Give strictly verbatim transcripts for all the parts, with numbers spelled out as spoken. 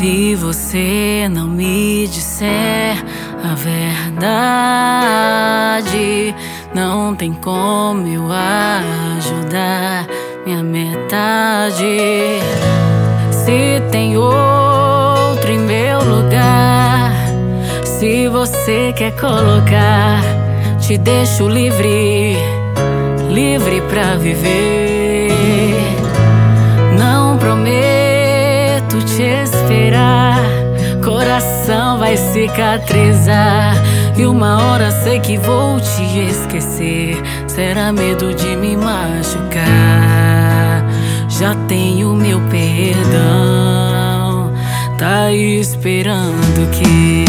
Se você não me disser a verdade, não tem como eu ajudar minha metade. Se tem outro em meu lugar, se você quer colocar, te deixo livre, livre pra viver. Não prometo te esperar, coração vai cicatrizar, e uma hora sei que vou te esquecer. Será medo de me machucar? Já tenho meu perdão, tá esperando que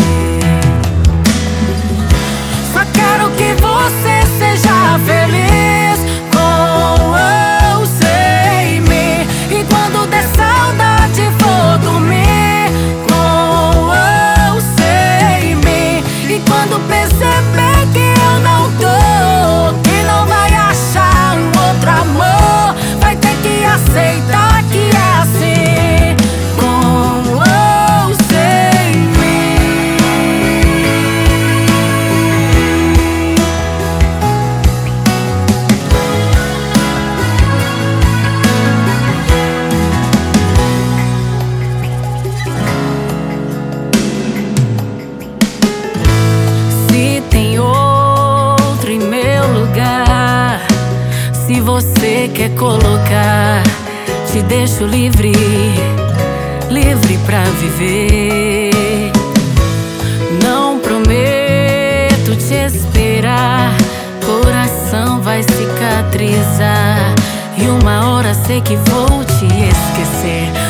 só quero que você seja feliz com eu sem mim. E quando der saudade for dormir com eu sem mim. E quando perceber que eu não tô, que não vai achar um outro amor, vai ter que aceitar que é assim, com ou sem mim. Se tem outro em meu lugar, se você quer colocar, te deixo livre, livre pra viver. Não prometo te esperar, coração vai cicatrizar, e uma hora sei que vou te esquecer.